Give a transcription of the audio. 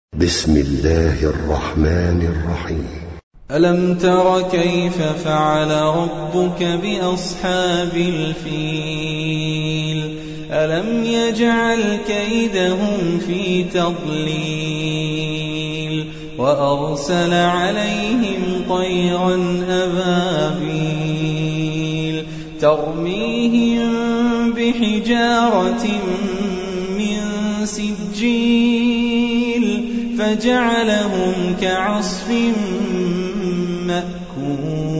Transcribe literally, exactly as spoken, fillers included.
بسم الله الرحمن الرحيم. ألم تر كيف فعل ربك بأصحاب الفيل ألم يجعل كيدهم في تضليل وأرسل عليهم طيرا أبابيل ترميهم بحجارة من سجيل فجعلهم كعصف مأكول.